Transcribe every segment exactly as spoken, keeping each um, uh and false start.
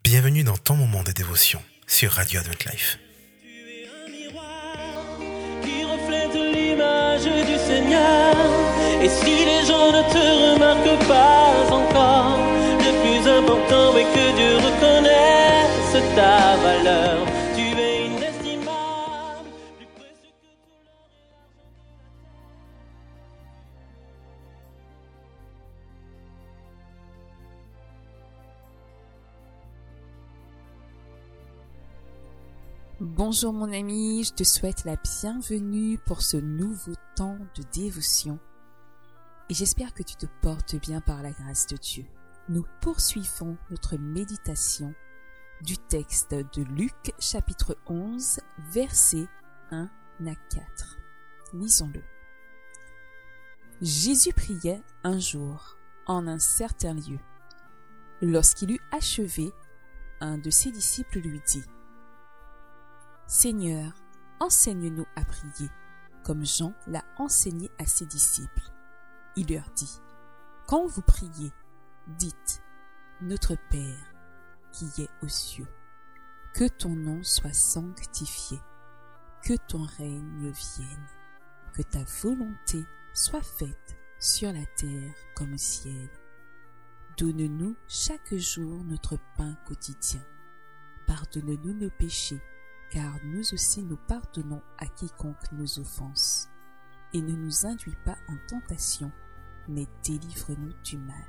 Bienvenue dans ton moment de dévotion sur Radio Advent Life. Tu es un miroir qui reflète l'image du Seigneur. Et si les gens ne te remarquent pas encore, le plus important est que Dieu reconnaisse ta valeur. Tu es inestimable, plus précieux que tout l'or. Bonjour mon ami, je te souhaite la bienvenue pour ce nouveau temps de dévotion et j'espère que tu te portes bien par la grâce de Dieu. Nous poursuivons notre méditation du texte de Luc chapitre onze versets un à quatre. Lisons-le. Jésus priait un jour en un certain lieu. Lorsqu'il eut achevé, un de ses disciples lui dit: Seigneur, enseigne-nous à prier, comme Jean l'a enseigné à ses disciples. Il leur dit: Quand vous priez, dites: Notre Père, qui est aux cieux, que ton nom soit sanctifié, que ton règne vienne, que ta volonté soit faite sur la terre comme au ciel. Donne-nous chaque jour notre pain quotidien. Pardonne-nous nos péchés, car nous aussi nous pardonnons à quiconque nous offense. Et ne nous induis pas en tentation, mais délivre-nous du mal.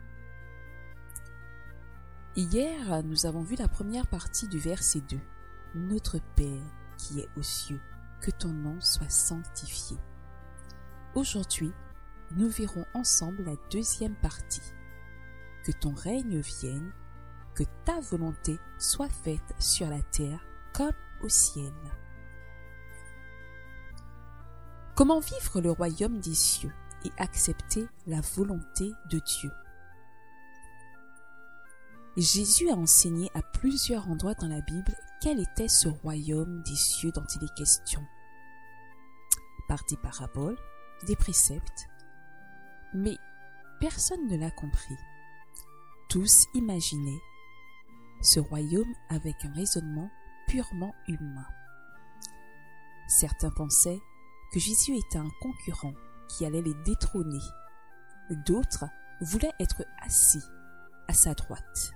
Hier, nous avons vu la première partie du verset deux. Notre Père qui est aux cieux, que ton nom soit sanctifié. Aujourd'hui, nous verrons ensemble la deuxième partie. Que ton règne vienne, que ta volonté soit faite sur la terre comme au ciel. Comment vivre le royaume des cieux et accepter la volonté de Dieu? Jésus a enseigné à plusieurs endroits dans la Bible quel était ce royaume des cieux dont il est question. Par des paraboles, des préceptes, mais personne ne l'a compris. Tous imaginaient ce royaume avec un raisonnement purement humain. Certains pensaient que Jésus était un concurrent qui allait les détrôner. D'autres voulaient être assis à sa droite.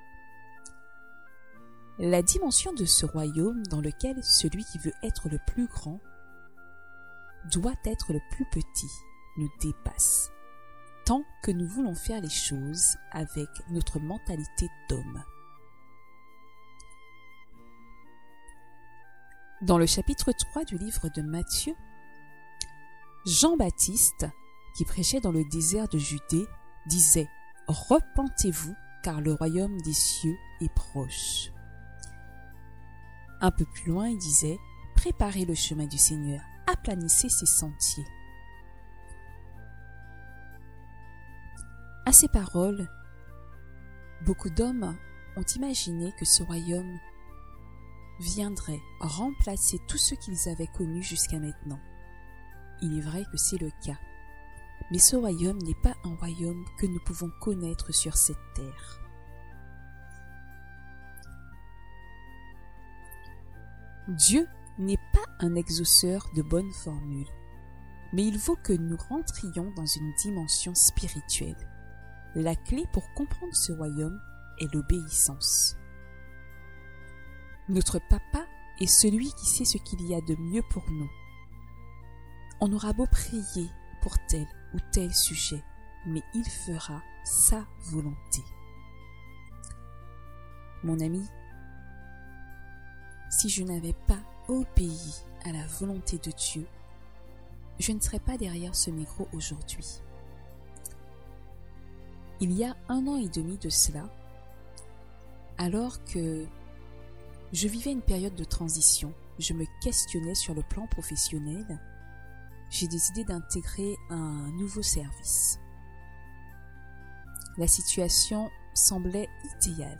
La dimension de ce royaume dans lequel celui qui veut être le plus grand doit être le plus petit nous dépasse, tant que nous voulons faire les choses avec notre mentalité d'homme. Dans le chapitre trois du livre de Matthieu, Jean-Baptiste, qui prêchait dans le désert de Judée, disait « Repentez-vous, car le royaume des cieux est proche. » Un peu plus loin, il disait « Préparez le chemin du Seigneur, aplanissez ses sentiers. » À ces paroles, beaucoup d'hommes ont imaginé que ce royaume viendrait remplacer tout ce qu'ils avaient connu jusqu'à maintenant. Il est vrai que c'est le cas, mais ce royaume n'est pas un royaume que nous pouvons connaître sur cette terre. Dieu n'est pas un exauceur de bonnes formules, mais il faut que nous rentrions dans une dimension spirituelle. La clé pour comprendre ce royaume est l'obéissance. Notre Papa est celui qui sait ce qu'il y a de mieux pour nous. On aura beau prier pour tel ou tel sujet, mais il fera sa volonté. Mon ami, si je n'avais pas obéi à la volonté de Dieu, je ne serais pas derrière ce micro aujourd'hui. Il y a un an et demi de cela, alors que je vivais une période de transition, je me questionnais sur le plan professionnel, j'ai décidé d'intégrer un nouveau service. La situation semblait idéale.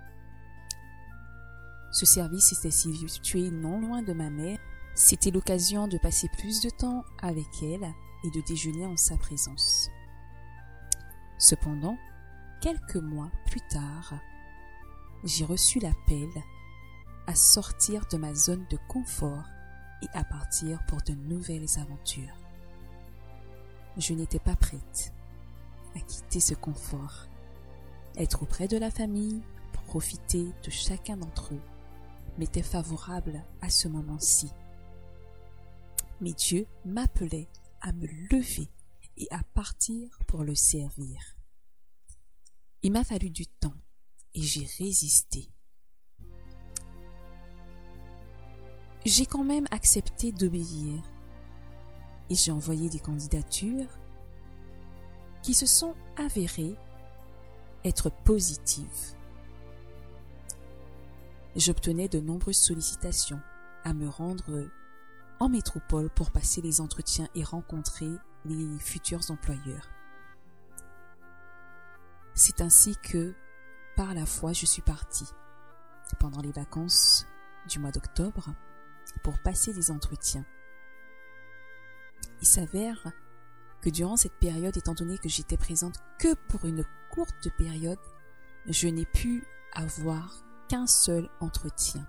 Ce service était situé non loin de ma mère, c'était l'occasion de passer plus de temps avec elle et de déjeuner en sa présence. Cependant, quelques mois plus tard, j'ai reçu l'appel à sortir de ma zone de confort et à partir pour de nouvelles aventures. Je n'étais pas prête à quitter ce confort. Être auprès de la famille, pour profiter de chacun d'entre eux, m'était favorable à ce moment-ci. Mais Dieu m'appelait à me lever et à partir pour le servir. Il m'a fallu du temps et j'ai résisté. J'ai quand même accepté d'obéir et j'ai envoyé des candidatures qui se sont avérées être positives. J'obtenais de nombreuses sollicitations à me rendre en métropole pour passer les entretiens et rencontrer les futurs employeurs. C'est ainsi que, par la foi, je suis partie pendant les vacances du mois d'octobre pour passer des entretiens. Il s'avère que durant cette période, étant donné que j'étais présente que pour une courte période, je n'ai pu avoir qu'un seul entretien.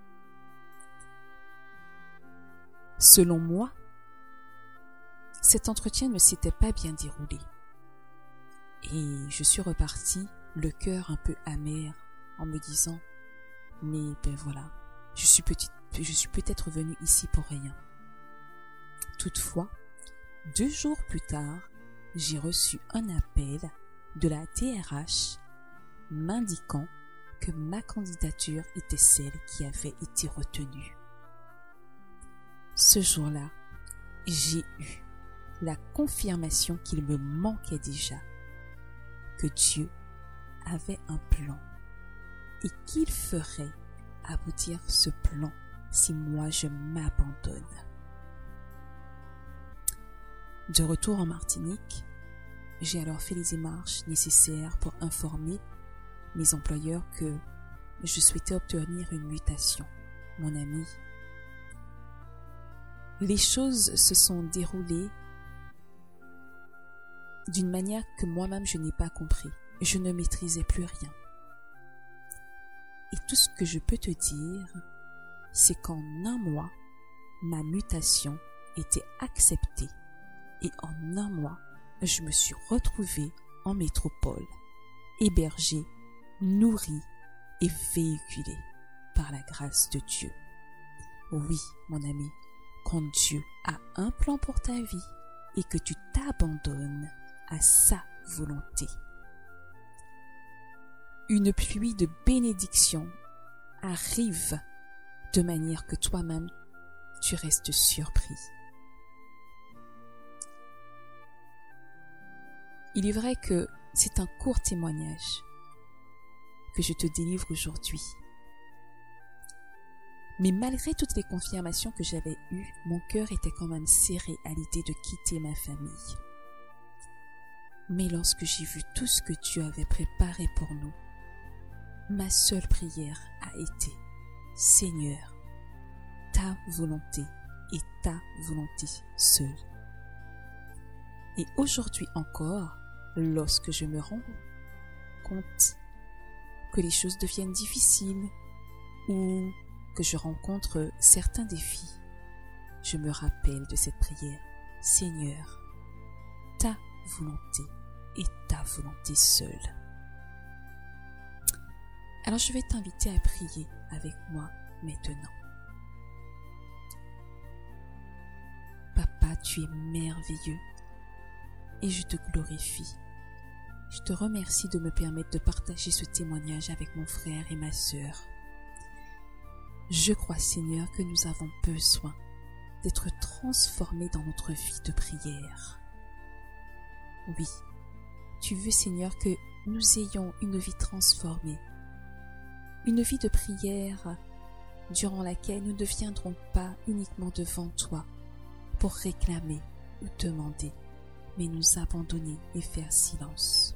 Selon moi, cet entretien ne s'était pas bien déroulé. Et je suis repartie, le cœur un peu amer, en me disant « Mais ben voilà, je suis, petite, je suis peut-être venue ici pour rien. » Toutefois, deux jours plus tard, j'ai reçu un appel de la T R H m'indiquant que ma candidature était celle qui avait été retenue. Ce jour-là, j'ai eu la confirmation qu'il me manquait déjà, que Dieu avait un plan et qu'il ferait aboutir ce plan si moi je m'abandonne. De retour en Martinique, j'ai alors fait les démarches nécessaires pour informer mes employeurs que je souhaitais obtenir une mutation. Mon ami, les choses se sont déroulées d'une manière que moi-même je n'ai pas compris. Je ne maîtrisais plus rien. Et tout ce que je peux te dire, c'est qu'en un mois, ma mutation était acceptée. Et en un mois, je me suis retrouvée en métropole, hébergée, nourrie et véhiculée par la grâce de Dieu. Oui, mon ami, quand Dieu a un plan pour ta vie et que tu t'abandonnes à sa volonté, une pluie de bénédictions arrive de manière que toi-même tu restes surpris. Il est vrai que c'est un court témoignage que je te délivre aujourd'hui. Mais malgré toutes les confirmations que j'avais eues, mon cœur était quand même serré à l'idée de quitter ma famille. Mais lorsque j'ai vu tout ce que Dieu avait préparé pour nous, ma seule prière a été « Seigneur, ta volonté et ta volonté seule. » Et aujourd'hui encore, lorsque je me rends compte que les choses deviennent difficiles ou que je rencontre certains défis, je me rappelle de cette prière. Seigneur, ta volonté et ta volonté seule. Alors je vais t'inviter à prier avec moi maintenant. Papa, tu es merveilleux et je te glorifie. Je te remercie de me permettre de partager ce témoignage avec mon frère et ma sœur. Je crois, Seigneur, que nous avons besoin d'être transformés dans notre vie de prière. Oui, tu veux, Seigneur, que nous ayons une vie transformée, une vie de prière durant laquelle nous ne viendrons pas uniquement devant toi pour réclamer ou demander, mais nous abandonner et faire silence.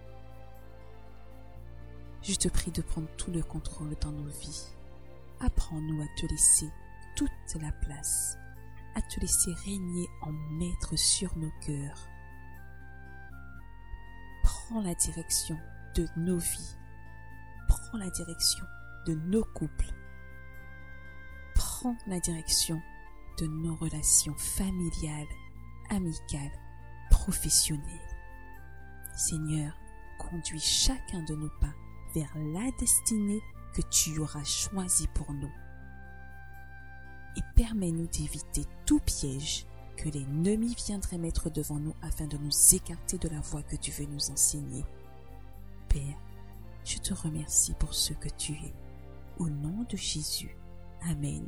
Je te prie de prendre tout le contrôle dans nos vies. Apprends-nous à te laisser toute la place, à te laisser régner en maître sur nos cœurs. Prends la direction de nos vies. Prends prends la direction de nos couples. Prends la direction de nos relations familiales, amicales, professionnelles. Seigneur, conduis chacun de nos pas vers la destinée que tu auras choisie pour nous. Et permets-nous d'éviter tout piège que l'ennemi viendrait mettre devant nous afin de nous écarter de la voie que tu veux nous enseigner. Père, je te remercie pour ce que tu es. Au nom de Jésus. Amen.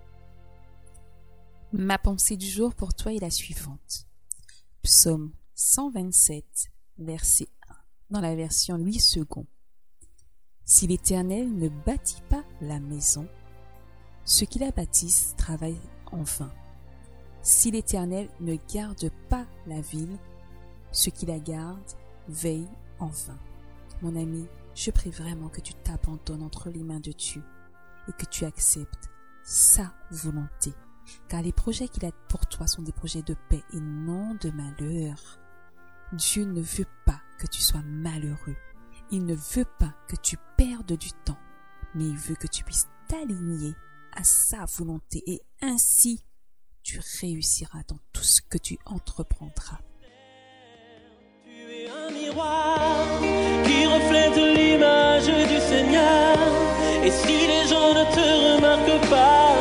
Ma pensée du jour pour toi est la suivante. Psaume cent vingt-sept, verset un, dans la version Louis second. Si l'Éternel ne bâtit pas la maison, ceux qui la bâtissent travaillent en vain. Si l'Éternel ne garde pas la ville, ceux qui la gardent veillent en vain. Mon ami, je prie vraiment que tu t'abandonnes entre les mains de Dieu et que tu acceptes sa volonté. Car les projets qu'il a pour toi sont des projets de paix et non de malheur. Dieu ne veut pas que tu sois malheureux. Il ne veut pas que tu perdes du temps, mais il veut que tu puisses t'aligner à sa volonté et ainsi tu réussiras dans tout ce que tu entreprendras. Tu es un miroir qui reflète l'image du Seigneur. Et si les gens ne te remarquent pas